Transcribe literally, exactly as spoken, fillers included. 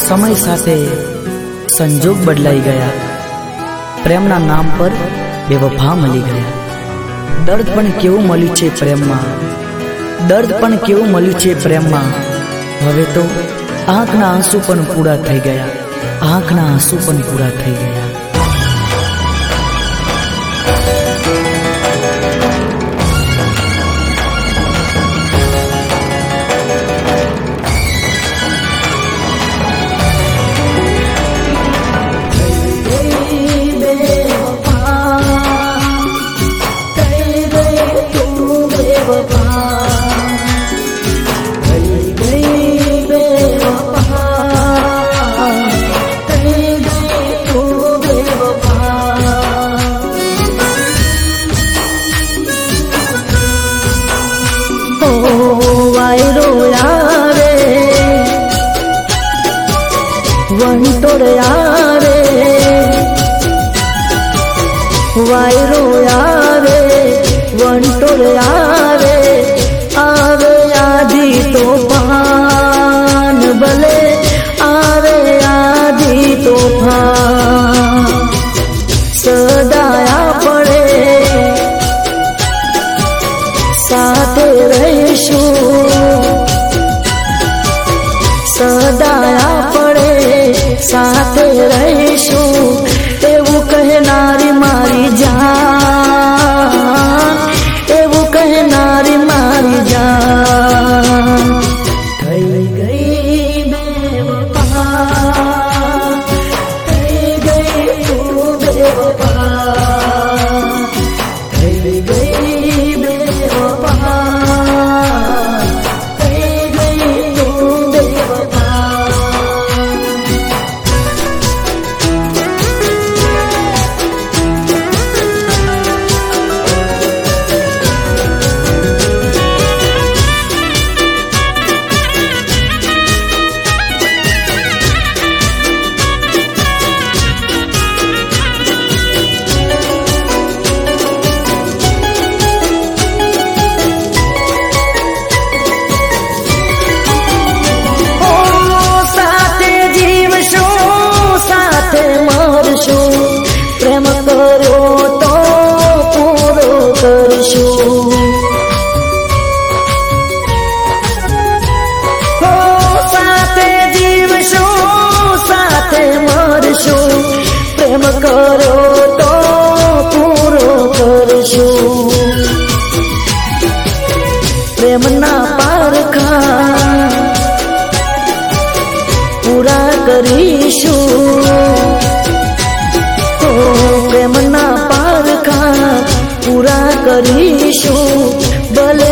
समय साथे संजोग बदलाई गया, प्रेमना नाम पर बेवफा मળી ગયા। दर्द पण केवुं मळ्युं छे प्रेममां, दर्द पण केवुं मळ्युं छे प्रेममां। हवे तो आंखना आंसू पण पूरा थई गया, आंखना आंसू पण पूरा थई गया। वंटोर यारे वायरो यारे वंटोर यारे आवे आधी तूफान भले आवे आधी तूफान सदाया पड़े साथे रहीशुं सदाया पड़े साथे रहीशुं एवुं कहनारी मारी जान एवुं कहनारी मारी जान थई गई बेवफा थई गई तू बेवफा थई गई बेवफा थई गई तू बेवफा। प्रेम करो तो पूरो करशुं हो साथे जीवशुं साथे मरशुं प्रेम करो तो पूरो करशुं प्रेमना पारखा पूरा करीशुं प्रेमना पारखा पूरा करीशुं भले